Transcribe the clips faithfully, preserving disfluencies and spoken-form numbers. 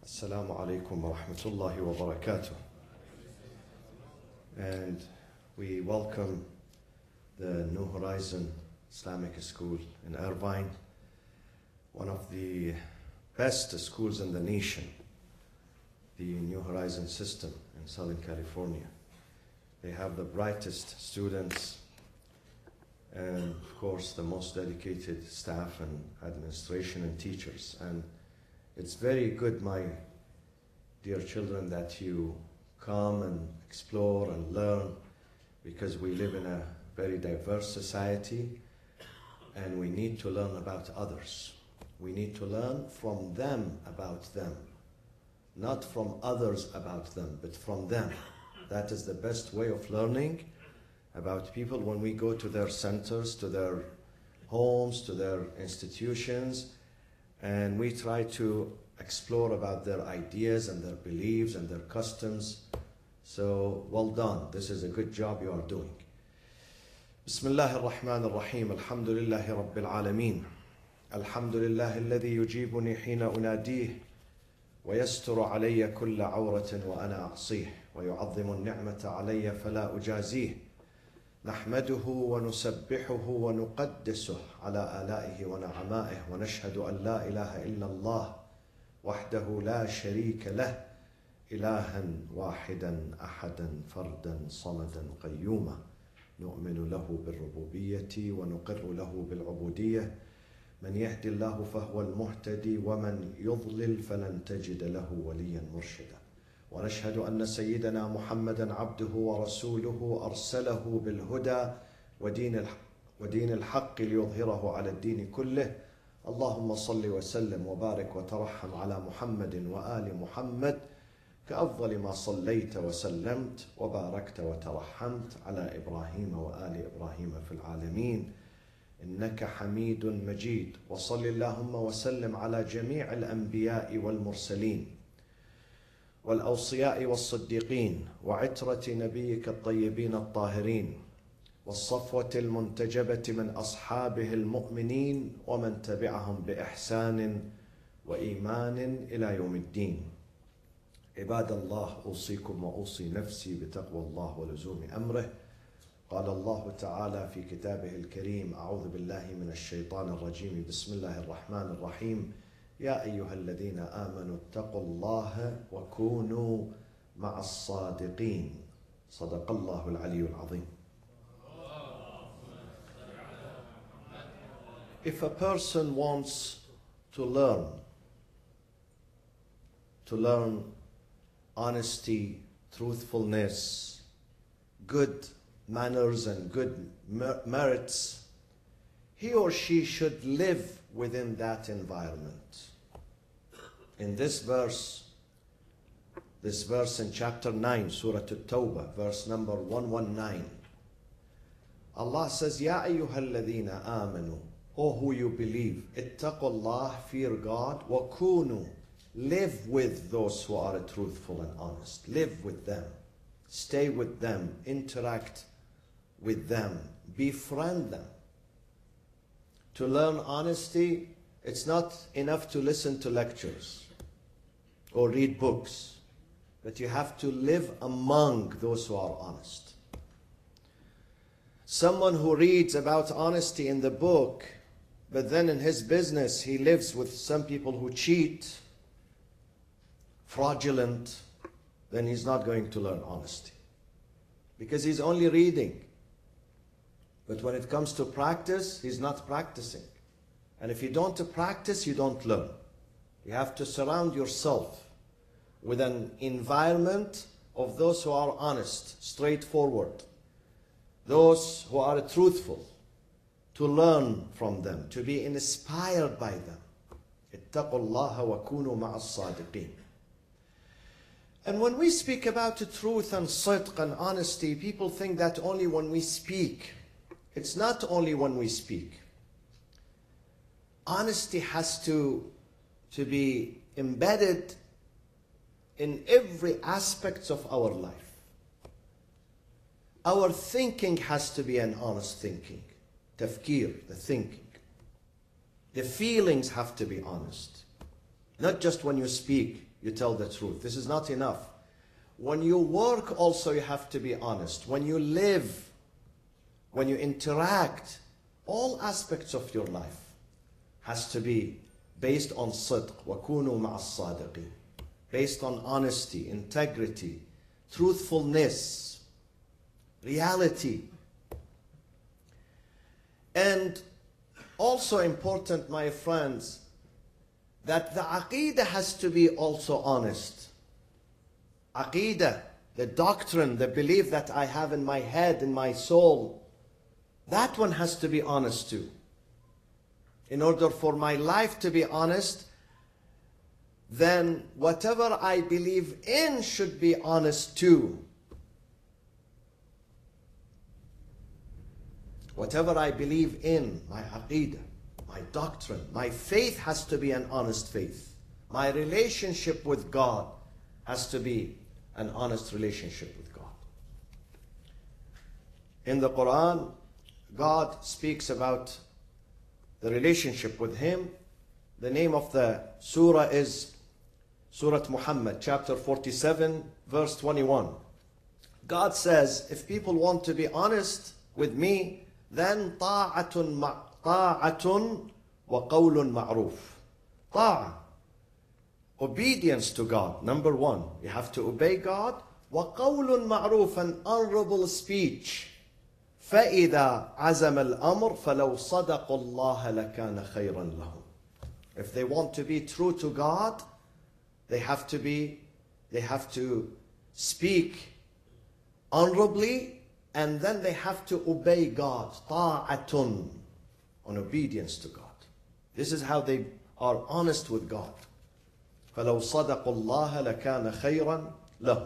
Assalamu alaikum wa rahmatullahi wa barakatuh. And we welcome the New Horizon Islamic School in Irvine, one of the best schools in the nation, the New Horizon system in Southern California. They have the brightest students and, of course, the most dedicated staff and administration and teachers. And it's very good, my dear children, that you come and explore and learn, because we live in a very diverse society and we need to learn about others. We need to learn from them about them, not from others about them, but from them. That is the best way of learning about people. When we go to their centers, to their homes, to their institutions, and we try to explore about their ideas and their beliefs and their customs. So, well done. This is a good job you are doing. Bismillah ar-Rahman ar-Rahim. Alhamdulillahi Rabbil Alameen. Alhamdulillahi alladhi yujibuni hina unadih. ويستر علي كل عورة وأنا أعصيه ويعظم النعمة علي فلا أجازيه نحمده ونسبحه ونقدسه على آلائه ونعمائه ونشهد أن لا إله إلا الله وحده لا شريك له إلها واحدا أحدا فردا صمدا قيوما نؤمن له بالربوبية ونقر له بالعبودية من يهدي الله فهو المهتدي ومن يضلل فلن تجد له وليا مرشدا ونشهد أن سيدنا محمدا عبده ورسوله أرسله بالهدى ودين ودين الحق ليظهره على الدين كله اللهم صل وسلم وبارك وترحم على محمد وآل محمد كأفضل ما صليت وسلمت وباركت وترحمت على إبراهيم وآل إبراهيم في العالمين إنك حميد مجيد وصل اللهم وسلم على جميع الأنبياء والمرسلين والأوصياء والصديقين وعترة نبيك الطيبين الطاهرين والصفوة المنتجبة من أصحابه المؤمنين ومن تبعهم بإحسان وإيمان إلى يوم الدين. عباد الله، أوصيكم وأوصي نفسي بتقوى الله ولزوم أمره. قال الله تعالى في كتابه الكريم: أعوذ بالله من الشيطان الرجيم، بسم الله الرحمن الرحيم، يا أيها الذين آمنوا اتقوا الله وكونوا مع الصادقين. صدق الله العلي العظيم. If a person wants to learn, to learn honesty, truthfulness, good manners and good mer merits, he or she should live within that environment. In this verse, this verse in chapter nine, Surah At-Tawbah, verse number one nineteen, Allah says, Ya ayyuhalladhina amanu, O who you believe, ittaqullah, fear God, wa kunu, live with those who are truthful and honest. Live with them, stay with them, interact with them, befriend them. To learn honesty, it's not enough to listen to lectures or read books, but you have to live among those who are honest. Someone who reads about honesty in the book, but then in his business he lives with some people who cheat, fraudulent, then he's not going to learn honesty, because he's only reading. But when it comes to practice, he's not practicing. And if you don't practice, you don't learn. You have to surround yourself with an environment of those who are honest, straightforward, those who are truthful, to learn from them, to be inspired by them. Ittaqullaha wa kunu ma'as sadiqeen. And when we speak about the truth and sidq and honesty, people think that only when we speak. It's not only when we speak. Honesty has to, to be embedded in every aspect of our life. Our thinking has to be an honest thinking. Tafkir, the thinking. The feelings have to be honest. Not just when you speak. you tell the truth. This is not enough. When you work also, you have to be honest. When you live, when you interact, all aspects of your life has to be based on صدق. وَكُونُوا مَعَ الصَّادِقِينَ. Based on honesty, integrity, truthfulness, reality. And also important, my friends, that the Aqidah has to be also honest. Aqidah, the doctrine, the belief that I have in my head, in my soul, that one has to be honest too. In order for my life to be honest, then whatever I believe in should be honest too. Whatever I believe in, my Aqidah, my doctrine, my faith has to be an honest faith. My relationship with God has to be an honest relationship with God. In the Quran, God speaks about the relationship with Him. The name of the surah is Surah Muhammad, chapter forty-seven, verse twenty-one. God says, if people want to be honest with me, then طاعة مع طاعة وقول معروف. طاعة, obedience to God. Number one, you have to obey God. وقول معروف, an honorable speech. فإذا عزم الأمر فلو صدقوا الله لكان خيرا لهم. If they want to be true to God, they have to be, they have to speak honorably, and then they have to obey God. طاعة, on obedience to God. This is how they are honest with God. فلو صدقوا الله لكان خيرا لهم.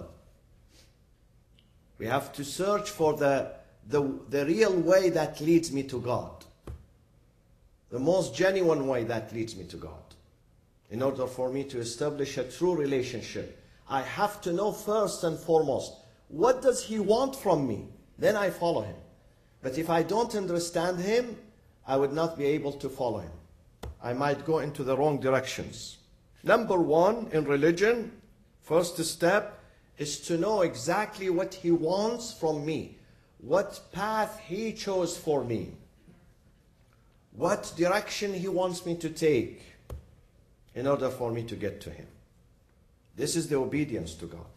We have to search for the, the, the real way that leads me to God. The most genuine way that leads me to God. In order for me to establish a true relationship, I have to know first and foremost, what does He want from me? Then I follow Him. But if I don't understand Him, I would not be able to follow Him. I might go into the wrong directions. Number one, in religion, first step is to know exactly what He wants from me. What path He chose for me. What direction He wants me to take in order for me to get to Him. This is the obedience to God.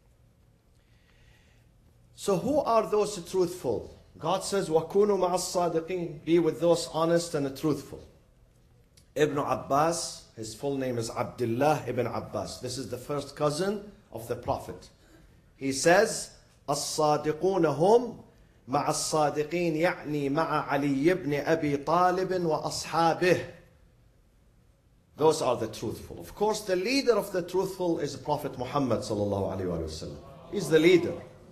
So who are those truthful? God says, وَكُونُوا مَعَ الصَّادِقِينَ. Be with those honest and truthful. Ibn Abbas, his full name is Abdullah ibn Abbas. This is the first cousin of the Prophet. He says, الصادقون هم مع الصادقين يعني مع علي بن أبي طالب وأصحابه. Those are the truthful. Of course, the leader of the truthful is Prophet Muhammad sallallahu alaihi wasallam. He's the leader.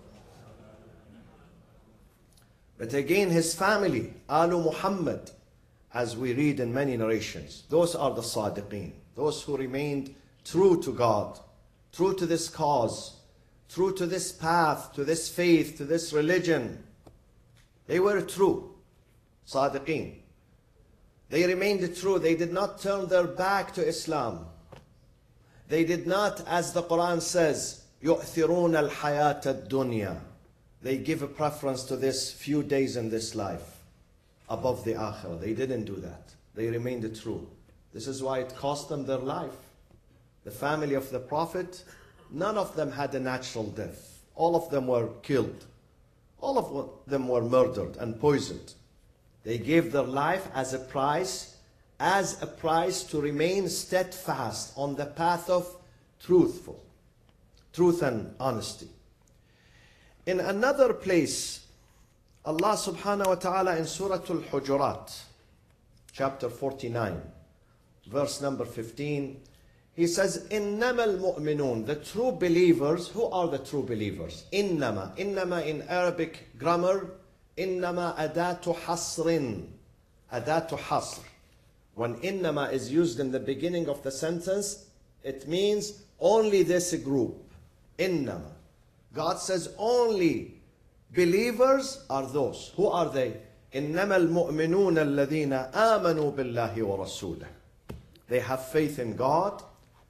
But again, his family, Alu Muhammad, as we read in many narrations, those are the Sadiqeen, those who remained true to God, true to this cause, true to this path, to this faith, to this religion. They were true, Sadiqeen. They remained true. They did not turn their back to Islam. They did not, as the Quran says, يُؤْثِرُونَ الْحَيَاةَ الدُّنْيَا. They give a preference to this few days in this life above the akhirah. They didn't do that. They remained true. This is why it cost them their life. The family of the Prophet, none of them had a natural death. All of them were killed. All of them were murdered and poisoned. They gave their life as a price, as a price to remain steadfast on the path of truthful, truth and honesty. In another place, Allah subhanahu wa ta'ala in Surah Al-Hujurat, chapter forty-nine, verse number fifteen, He says, إِنَّمَا الْمُؤْمِنُونَ. The true believers. Who are the true believers? إِنَّمَا. إِنَّمَا in Arabic grammar, إِنَّمَا أَدَاةُ حَصْرٍ. أَدَاةُ حَصْر. When إِنَّمَا is used in the beginning of the sentence, it means only this group. إِنَّمَا. God says only believers are those. Who are they? إِنَّمَا الْمُؤْمِنُونَ الَّذِينَ آمَنُوا بِاللَّهِ وَرَسُولِهِ. They have faith in God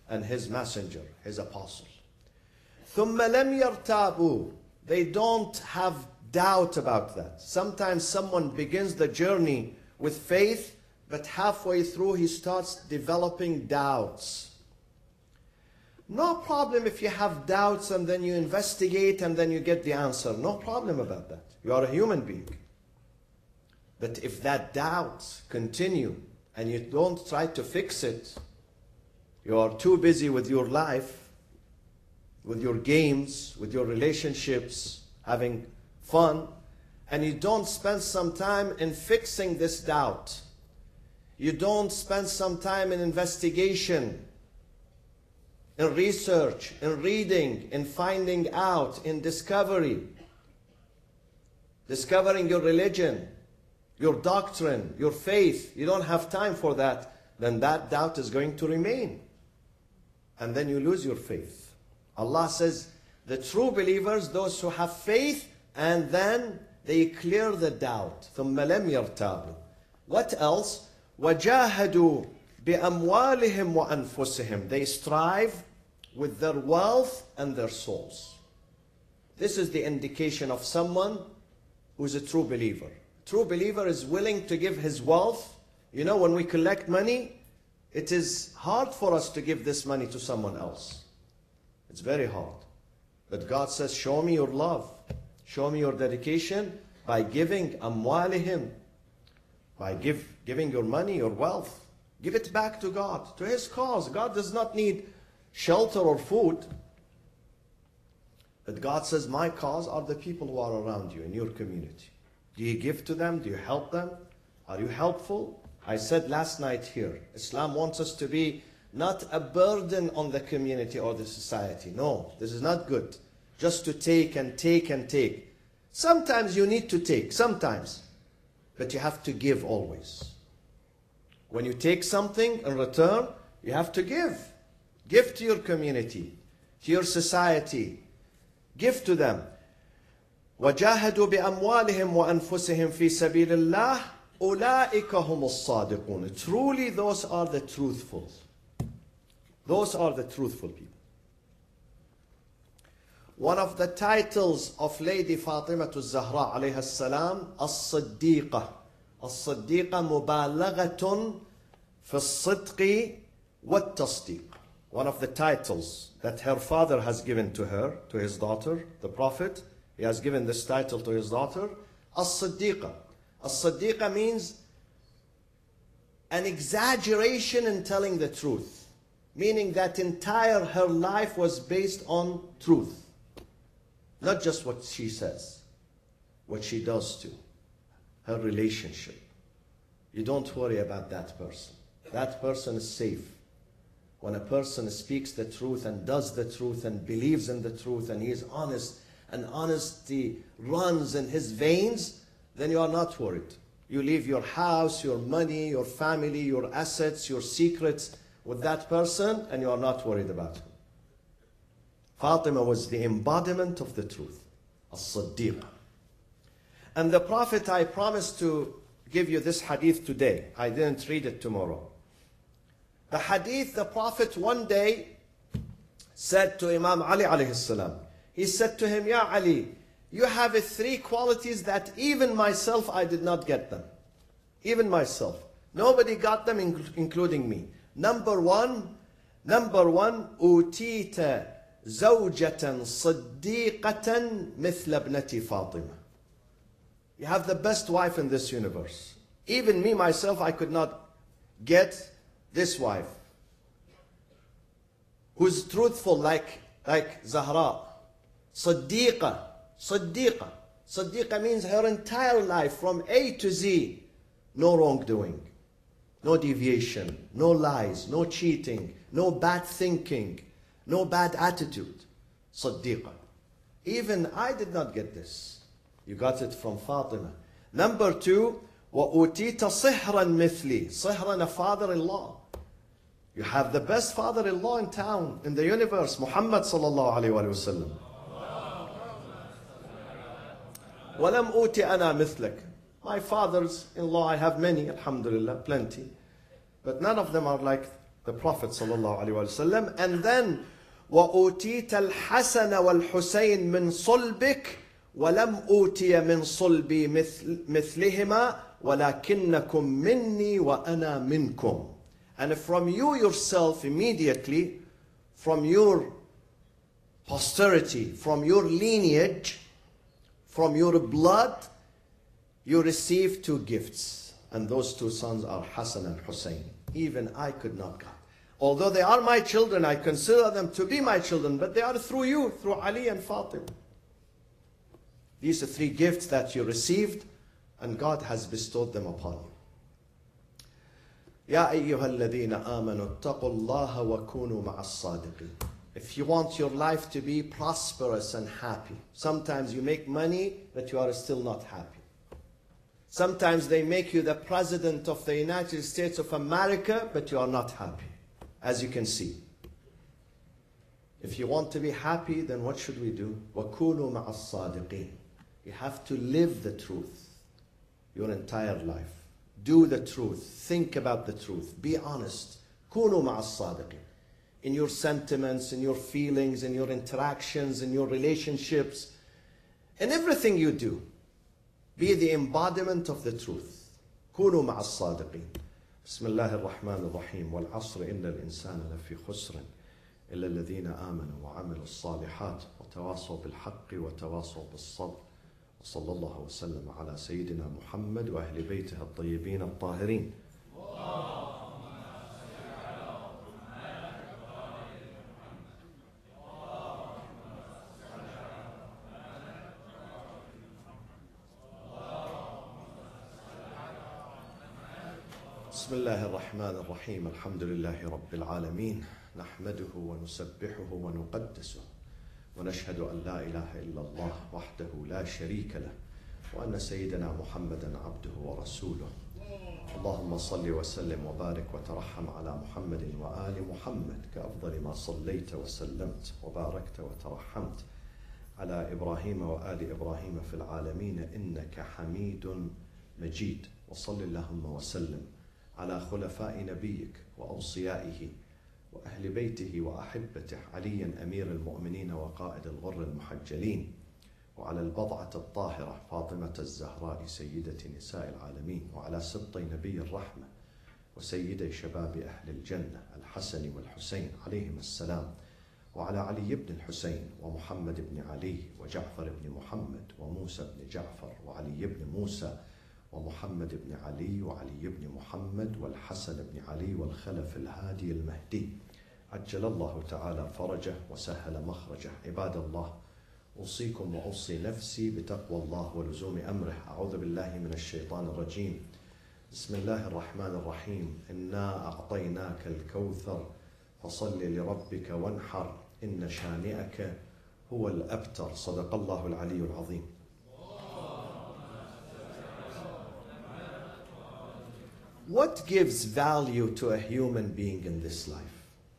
and his messenger, his apostle. ثُمَّ لَمْ يَرْتَابُوا. They don't have doubt about that. Sometimes someone begins the journey with faith, but halfway through he starts developing doubts. No problem if you have doubts and then you investigate and then you get the answer. No problem about that. You are a human being. But if that doubts continue and you don't try to fix it, you are too busy with your life, with your games, with your relationships, having fun, and you don't spend some time in fixing this doubt. You don't spend some time in investigation, in research, in reading, in finding out, in discovery, discovering your religion, your doctrine, your faith. You don't have time for that, then that doubt is going to remain. And then you lose your faith. Allah says, the true believers, those who have faith, and then they clear the doubt. ثُمَّ لَمْ يَرْتَابُوا. What else? وَجَاهَدُوا بِأَمْوَالِهِمْ وَأَنفُسِهِمْ. They strive with their wealth and their souls. This is the indication of someone who is a true believer. True believer is willing to give his wealth. You know, when we collect money, it is hard for us to give this money to someone else. It's very hard. But God says, show me your love. Show me your dedication by giving amwalihim, by give, giving your money, your wealth. Give it back to God, to His cause. God does not need shelter or food. But God says, my cause are the people who are around you in your community. Do you give to them? Do you help them? Are you helpful? I said last night here, Islam wants us to be not a burden on the community or the society. No, this is not good. Just to take and take and take. Sometimes you need to take, sometimes. But you have to give always. When you take something in return, you have to give. Give to your community, to your society. Give to them. وَجَاهَدُوا بِأَمْوَالِهِمْ وَأَنفُسِهِمْ فِي سَبِيلِ اللَّهِ أُولَٰئِكَ هُمُ الصَّادِقُونَ. Truly those are the truthful. Those are the truthful people. One of the titles of Lady Fatima al-Zahra alayha salam, As-Siddiqa. As-Siddiqa mubalaghatun fi as-sidqi wat-tasdiq. One of the titles that her father has given to her, to his daughter, the Prophet, he has given this title to his daughter, As-Siddiqa. As-Siddiqa means an exaggeration in telling the truth, meaning that entire her life was based on truth. Not just what she says, what she does too, her relationship. You don't worry about that person. That person is safe. When a person speaks the truth and does the truth and believes in the truth and he is honest and honesty runs in his veins, then you are not worried. You leave your house, your money, your family, your assets, your secrets with that person and you are not worried about him. Fatima was the embodiment of the truth, As-Siddiqa. And the Prophet, I promised to give you this hadith today. I didn't read it tomorrow. The hadith, the Prophet one day said to Imam Ali alayhi salam, he said to him, Ya Ali, you have three qualities that even myself, I did not get them. Even myself. Nobody got them, including me. Number one, number one, utita زوجة صديقة مثل ابنتي فاطمة. You have the best wife in this universe. Even me, myself, I could not get this wife. Who's truthful like, like Zahra. Siddiqa. Siddiqa. Siddiqa means her entire life from A to Z. No wrongdoing. No deviation. No lies. No cheating. No bad thinking. No bad attitude. Siddiqa. Even I did not get this. You got it from Fatima. Number two, وَأُوتِيتَ صِحْرًا مِثْلِي. Sihran, a father-in-law. You have the best father-in-law in town, in the universe, Muhammad sallallahu alayhi wa sallam. وَلَمْ أُوتِ أَنَا مِثْلَكَ. My fathers-in-law, I have many, alhamdulillah, plenty. But none of them are like the Prophet sallallahu alaihi wasallam, and then وَأُوتِيتَ الْحَسَنَ وَالْحُسَيْنَ مِنْ صُلْبِكَ وَلَمْ أُوتِيَ مِنْ صُلْبِي مِثْلِهِمَا وَلَكِنَّكُمْ مِنِّي وَأَنَا مِنْكُمْ. And from you yourself immediately, from your posterity, from your lineage, from your blood, you receive two gifts. And those two sons are Hassan and Hussein. Even I could not count. Although they are my children, I consider them to be my children, but they are through you, through Ali and Fatima. These are three gifts that you received, and God has bestowed them upon you. يا أيها الذين آمنوا اتقوا الله وكونوا مع الصادقين. If you want your life to be prosperous and happy, sometimes you make money, but you are still not happy. Sometimes they make you the president of the United States of America, but you are not happy, as you can see. If you want to be happy, then what should we do? وَكُونُوا مَعَ الصَّادِقِينَ. You have to live the truth your entire life. Do the truth. Think about the truth. Be honest. كُونُوا مَعَ الصَّادِقِينَ. In your sentiments, in your feelings, in your interactions, in your relationships, in everything you do. Be the embodiment of the truth. كُونُوا مَعَ الصَّادِقِينَ. بسم الله الرحمن الرحيم والعصر إن الإنسان لفي خسر إلا الذين آمنوا وعملوا الصالحات وتواصوا بالحق وتواصوا بالصبر وصلى الله وسلم على سيدنا محمد وأهل بيته الطيبين الطاهرين. بسم الله الرحمن الرحيم الحمد لله رب العالمين نحمده ونسبحه ونقدسه ونشهد أن لا إله إلا الله وحده لا شريك له وأن سيدنا محمدا عبده ورسوله. اللهم صل وسلم وبارك وترحم على محمد وآل محمد كأفضل ما صليت وسلمت وباركت وترحمت على إبراهيم وآل إبراهيم في العالمين إنك حميد مجيد. وصل اللهم وسلم على خلفاء نبيك وأوصيائه وأهل بيته وأحبته عليا أمير المؤمنين وقائد الغر المحجلين وعلى البضعة الطاهرة فاطمة الزهراء سيدة نساء العالمين وعلى سبطي نبي الرحمة وسيدي شباب أهل الجنة الحسن والحسين عليهم السلام وعلى علي بن الحسين ومحمد بن علي وجعفر بن محمد وموسى بن جعفر وعلي بن موسى ومحمد بن علي وعلي بن محمد والحسن بن علي والخلف الهادي المهدي عجل الله تعالى فرجه وسهل مخرجه. عباد الله أوصيكم وأوصي نفسي بتقوى الله ولزوم أمره. أعوذ بالله من الشيطان الرجيم. بسم الله الرحمن الرحيم. إنا أعطيناك الكوثر فصل لربك وانحر إن شانئك هو الأبتر. صدق الله العلي العظيم. What gives value to a human being in this life?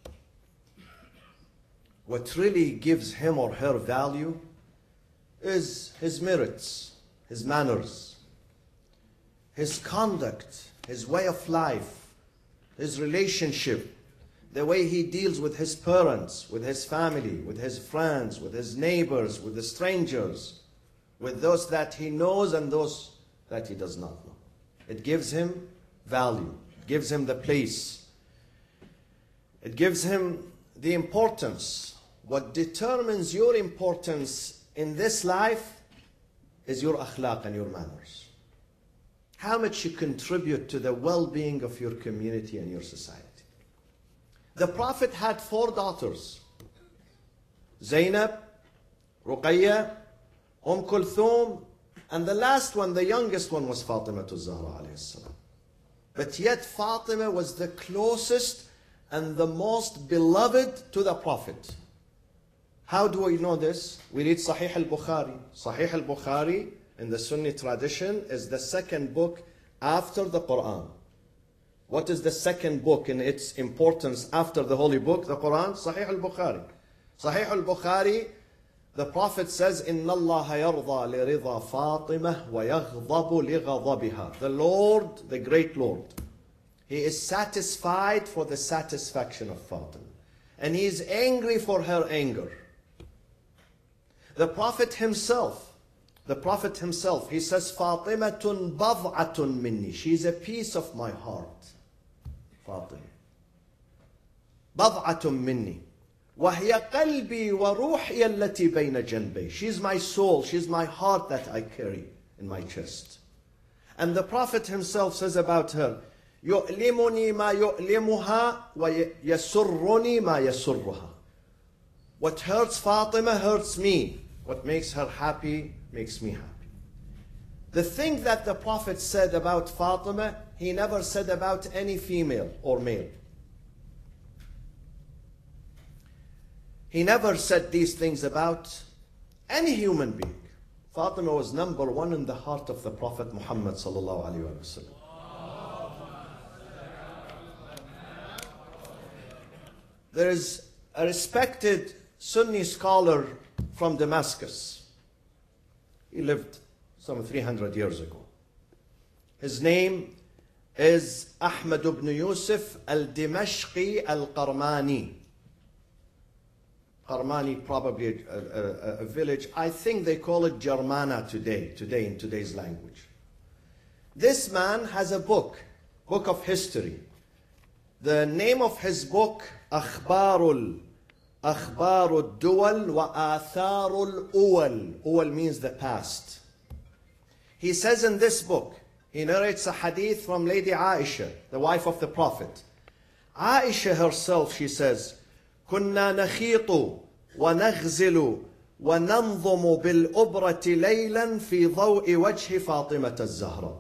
What really gives him or her value is his merits, his manners, his conduct, his way of life, his relationship, the way he deals with his parents, with his family, with his friends, with his neighbors, with the strangers, with those that he knows and those that he does not know. It gives him value. It gives him the place. It gives him the importance. What determines your importance in this life is your akhlaq and your manners. How much you contribute to the well-being of your community and your society. The Prophet had four daughters. Zainab, Ruqayya, Umm Kulthum, and the last one, the youngest one, was Fatima az-Zahra alayhi salam. But yet Fatima was the closest and the most beloved to the Prophet. How do we know this? We read Sahih al-Bukhari. Sahih al-Bukhari in the Sunni tradition is the second book after the Quran. What is the second book in its importance after the holy book, the Quran? Sahih al-Bukhari. Sahih al-Bukhari, the Prophet says, إِنَّ اللَّهَ يَرْضَى لِرِضَى فَاطِمَةٍ وَيَغْضَبُ لِغَضَبِهَا. The Lord, the great Lord, He is satisfied for the satisfaction of Fatima. And he is angry for her anger. The Prophet himself, the Prophet himself, he says, Fatimatun bad'atun minni. She is a piece of my heart. Fatima. Bad'atun minni. وَهِيَ قَلْبِي وَرُوحِيَ الَّتِي بَيْنَ جَنْبَيْ. She's my soul, she's my heart that I carry in my chest. And the Prophet himself says about her, يُؤْلِمُنِي مَا يُؤْلِمُهَا وَيَسُرُّنِي مَا يَسُرُّهَا. What hurts Fatima hurts me. What makes her happy makes me happy. The thing that the Prophet said about Fatima, he never said about any female or male. He never said these things about any human being. Fatima was number one in the heart of the Prophet Muhammad sallallahu alaihi wasallam. There is a respected Sunni scholar from Damascus. He lived some three hundred years ago. His name is Ahmad ibn Yusuf al-Dimashqi al-Qarmani. Qarmani, probably a, a, a village. I think they call it Germana today, today in today's language. This man has a book, book of history. The name of his book, Akhbarul, Akhbarul Duwal wa Atharul Uwal. Uwal means the past. He says in this book, he narrates a hadith from Lady Aisha, the wife of the Prophet. Aisha herself, she says, كنا نخيط ونغزل وننظم بالأبرة ليلا في ضوء وجه فاطمة الزهراء.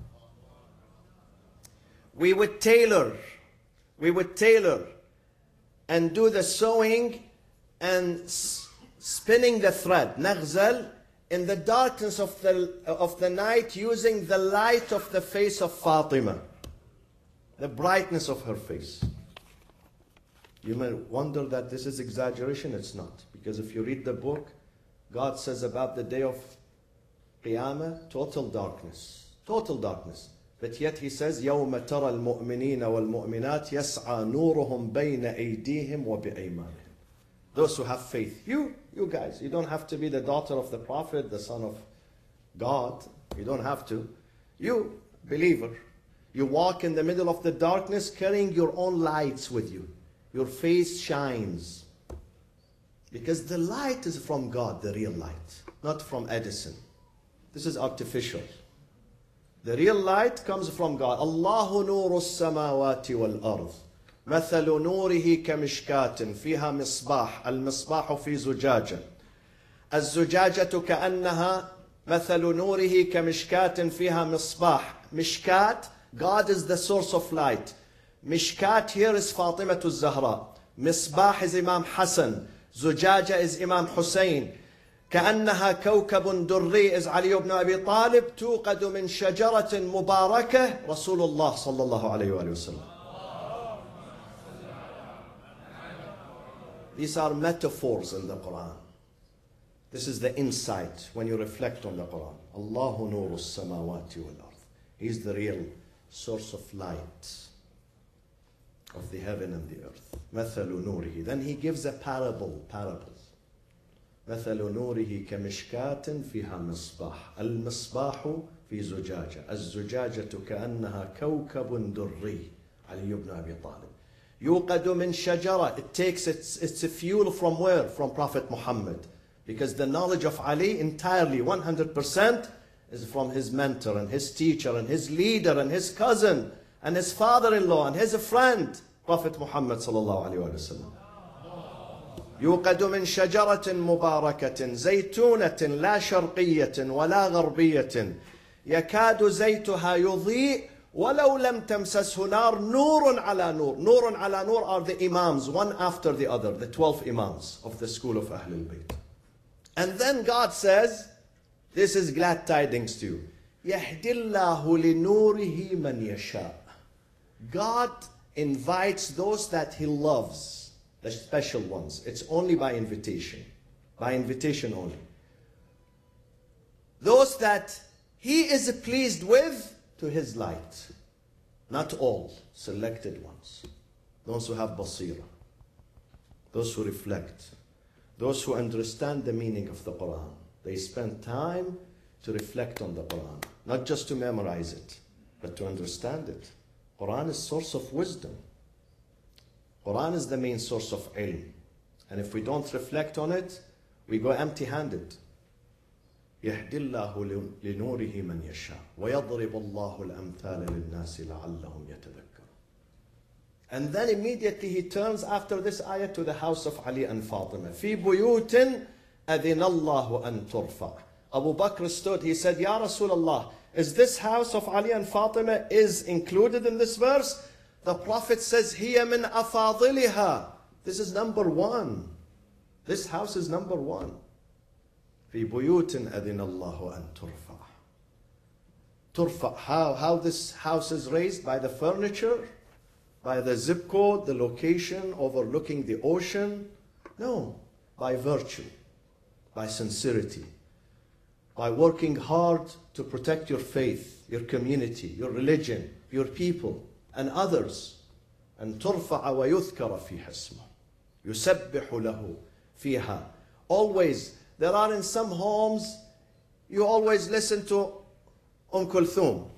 We would tailor, we would tailor and do the sewing and spinning the thread, نغزل, in the darkness of the, of the night using the light of the face of Fatima, the brightness of her face. You may wonder that this is exaggeration. It's not. Because if you read the book, God says about the day of Qiyamah, total darkness. Total darkness. But yet he says, يَوْمَ تَرَى الْمُؤْمِنِينَ وَالْمُؤْمِنَاتِ يَسْعَى نُورُهُمْ بَيْنَ أَيْدِيهِمْ وَبِأَيْمَانِهِمْ. Those who have faith. You, you guys, you don't have to be the daughter of the Prophet, the son of God. You don't have to. You, believer, you walk in the middle of the darkness carrying your own lights with you. Your face shines. Because the light is from God, the real light, not from Edison. This is artificial. The real light comes from God. Allahu nuru as-samawati wal-ard. مثل نوره كمشكاة فيها مصباح المصباح في زجاجة الزجاجة كأنها مثل نوره كمشكاة فيها مصباح. مشكات, God is the source of light. Mishkat here is Fatima al-Zahra. Misbah is Imam Hassan. Zujaja is Imam Hussein. كأنها كوكب دري is Ali ibn Abi Talib. توقد من شجرة مباركة رسول الله صلى الله عليه وآله وسلم. These are metaphors in the Quran. This is the insight when you reflect on the Quran. Allahu nuru as-samawati wal-ard. He is the real source of light of the heaven and the earth. مثل نوره. Then he gives a parable, parables. مثل نوره كمشكاة فيها مصباح. المصباح في زجاجة. الزجاجة كأنها كوكب دري. علي ibn Abi Talib. يوقد من شجرة. It takes its, its fuel from where? From Prophet Muhammad. Because the knowledge of Ali entirely, one hundred percent, is from his mentor and his teacher and his leader and his cousin and his father-in-law and his friend, Prophet Muhammad sallallahu alaihi wasallam. يوقد من شجرة مباركة زيتونة لا شرقية ولا غربية يكاد زيتها يضيء ولو لم تمسسه نار نور على نور. نور على نور are the imams, one after the other, the twelve imams of the school of Ahlul Bayt. And then God says, this is glad tidings to you. يهدي الله لنوره من يشاء. God invites those that He loves, the special ones. It's only by invitation. By invitation only. Those that He is pleased with, to His light. Not all, selected ones. Those who have basira. Those who reflect. Those who understand the meaning of the Quran. They spend time to reflect on the Quran. Not just to memorize it, but to understand it. Quran is source of wisdom. Quran is the main source of ilm. And if we don't reflect on it, we go empty-handed. يهدي الله لنوره من يشاء ويضرب الله الأمثال للناس لعلهم يتذكرون. And then immediately he turns after this ayah to the house of Ali and Fatima. في بيوت أذن الله أن ترفع. Abu Bakr stood, he said, Ya Rasulullah, is this house of Ali and Fatima is included in this verse? The Prophet says, هي من أفاضلها. This is number one. This house is number one. في بيوت أذن الله أن ترفع. ترفع. How, how this house is raised? By the furniture? By the zip code, the location overlooking the ocean? No. By virtue. By sincerity. By working hard to protect your faith, your community, your religion, your people, and others. أن ترفع ويذكر فيها اسمه. يسبح له فيها. Always. There are in some homes, you always listen to Umm Kulthum.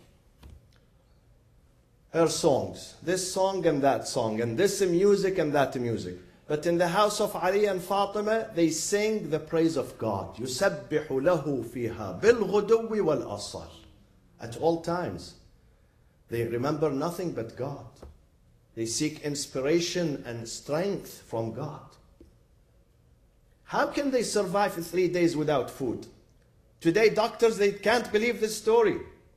Her songs. This song and that song. And this music and that music. But in the house of Ali and Fatima, they sing the praise of God. يُسَبِّحُ لَهُ فِيهَا بِالْغُدُوِّ وَالْأَصَالِ. At all times. They remember nothing but God. They seek inspiration and strength from God. How can they survive for three days without food? Today, doctors, they can't believe this story.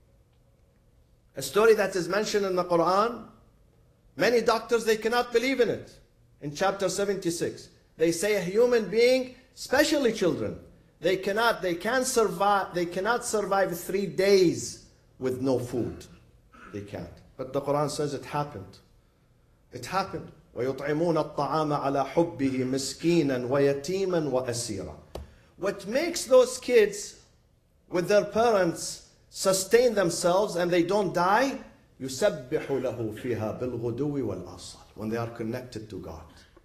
A story that is mentioned in the Quran. Many doctors, they cannot believe in it. In chapter seventy-six, they say a human being, especially children, they cannot, they can't survive, they cannot survive three days with no food. They can't. But the Quran says it happened. It happened. وَيُطْعِمُونَ الطَّعَامَ عَلَى حُبِّهِ مِسْكِينًا وَيَتِيمًا وَأَسِيرًا. What makes those kids with their parents sustain themselves and they don't die? يُسَبِّحُ لَهُ فِيهَا بِالْغُدُوِّ وَالْأَصَالِ. When they are connected to God.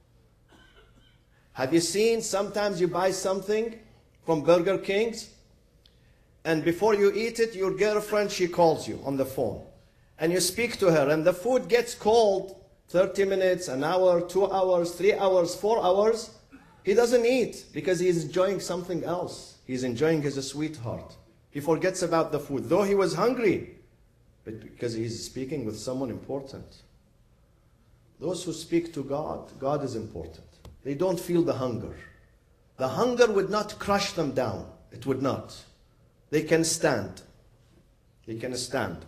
Have you seen sometimes you buy something from Burger King's and before you eat it, your girlfriend, she calls you on the phone and you speak to her and the food gets cold thirty minutes, an hour, two hours, three hours, four hours. He doesn't eat because he's enjoying something else. He's enjoying his sweetheart. He forgets about the food, though he was hungry, but because he's speaking with someone important. Those who speak to God, God is important. They don't feel the hunger. The hunger would not crush them down. It would not. They can stand. They can stand.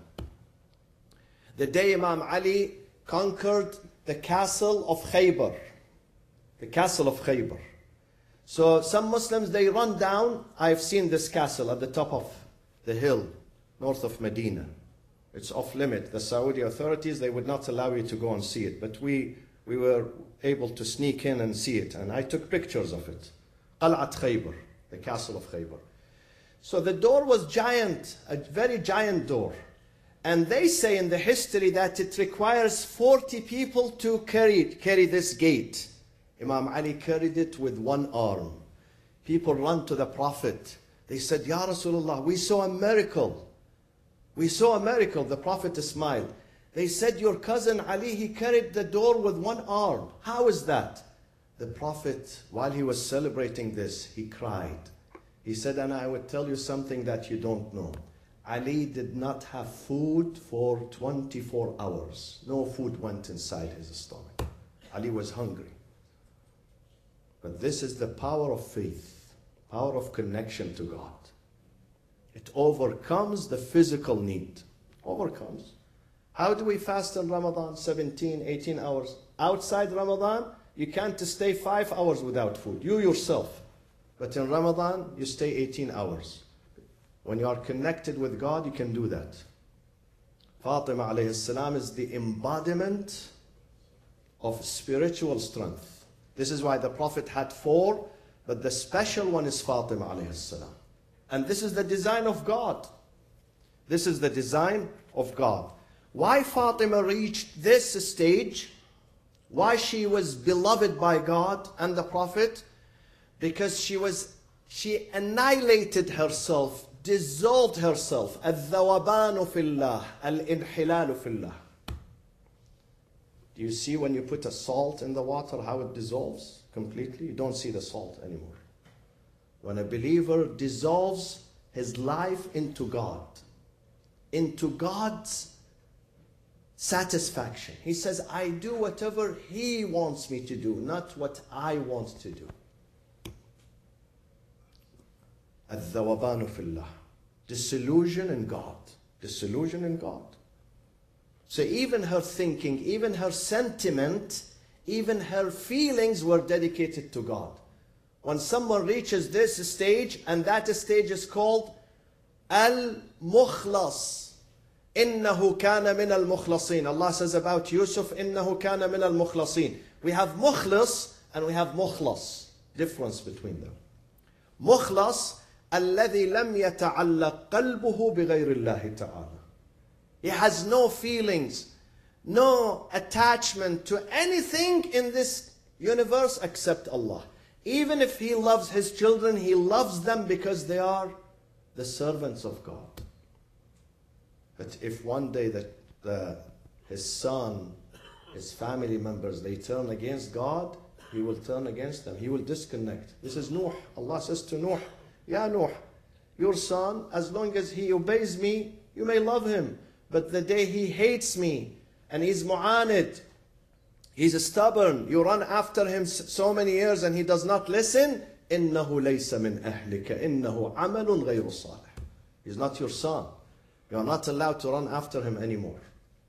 The day Imam Ali conquered the castle of Khaybar. The castle of Khaybar. So some Muslims, they run down. I've seen this castle at the top of the hill, north of Medina. It's off limit. The Saudi authorities, they would not allow you to go and see it. But we, we were able to sneak in and see it. And I took pictures of it. Qal'at Khaybar, the castle of Khaybar. So the door was giant, a very giant door. And they say in the history that it requires forty people to carry, carry this gate. Imam Ali carried it with one arm. People run to the Prophet. They said, Ya Rasulullah, we saw a miracle. We saw a miracle. The Prophet smiled. They said, your cousin Ali, he carried the door with one arm. How is that? The Prophet, while he was celebrating this, he cried. He said, and I would tell you something that you don't know. Ali did not have food for twenty-four hours. No food went inside his stomach. Ali was hungry. But this is the power of faith, power of connection to God. It overcomes the physical need. Overcomes. How do we fast in Ramadan? seventeen, eighteen hours. Outside Ramadan, you can't stay five hours without food. You yourself. But in Ramadan, you stay eighteen hours. When you are connected with God, you can do that. Fatima alayhi salam is the embodiment of spiritual strength. This is why the Prophet had four, but the special one is Fatima alayhi salam. And this is the design of God. This is the design of God. Why Fatima reached this stage, why she was beloved by God and the Prophet? Because she was, she annihilated herself, dissolved herself. الذوبان في الله, الانحلال في الله. Do you see when you put a salt in the water how it dissolves completely? You don't see the salt anymore. When a believer dissolves his life into God, into God's satisfaction. He says, I do whatever He wants me to do, not what I want to do. الذوبان في الله. Disillusion in God. Disillusion in God. So even her thinking, even her sentiment, even her feelings were dedicated to God. When someone reaches this stage, and that stage is called Al-Mukhlas. إِنَّهُ كَانَ مِنَ الْمُخْلَصِينَ. Allah says about Yusuf, إِنَّهُ كَانَ مِنَ الْمُخْلَصِينَ. We have Mukhlas and we have Mukhlas. Difference between them. Mukhlas, الَّذِي لَمْ يَتَعَلَّقْ قَلْبُهُ بِغَيْرِ اللَّهِ تَعَالَى. He has no feelings, no attachment to anything in this universe except Allah. Even if he loves his children, he loves them because they are the servants of God. But if one day that the, his son, his family members, they turn against God, he will turn against them. He will disconnect. This is Nuh. Allah says to Nuh, Ya Nuh, your son, as long as he obeys me, you may love him. But the day he hates me and he's mu'anid, he's stubborn, you run after him so many years and he does not listen, إِنَّهُ لَيْسَ مِنْ أَهْلِكَ إِنَّهُ عَمَلٌ غَيْرُ صَالِحٍ. He's not your son. You are not allowed to run after him anymore.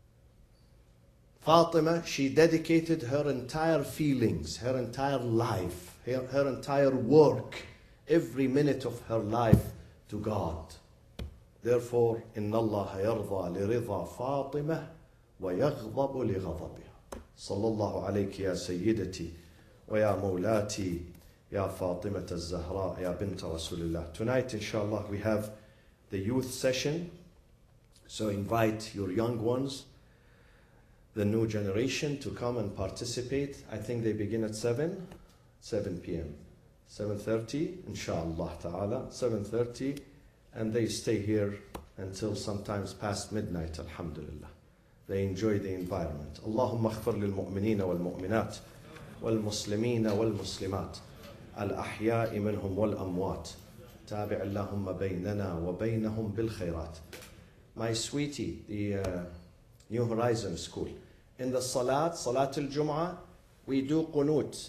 Fatima, she dedicated her entire feelings, her entire life, her, her entire work, every minute of her life to God. Therefore, إِنَّ اللَّهَ يَرْضَى لِرِضَى فَاطِمَةٍ وَيَغْضَبُ لِغَضَبِهَا. صلى الله عليك يا سيدتي ويا مولاتي يا فاطمة الزهراء يا بنت رسول الله. Tonight, inshallah, we have the youth session. So invite your young ones, the new generation, to come and participate. I think they begin at seven, seven p m seven thirty, inshallah ta'ala, seven thirty. And they stay here until sometimes past midnight, alhamdulillah. They enjoy the environment. Allahumma aghfir lil mu'minina wal mu'minat wal muslimina wal muslimat al ahya'i minhum wal amwat. Tabi' Allahumma baynana wa baynahum bil khairat. My sweetie, the uh, New Horizon School, in the salat, salat al-Jum'ah, we do qunut.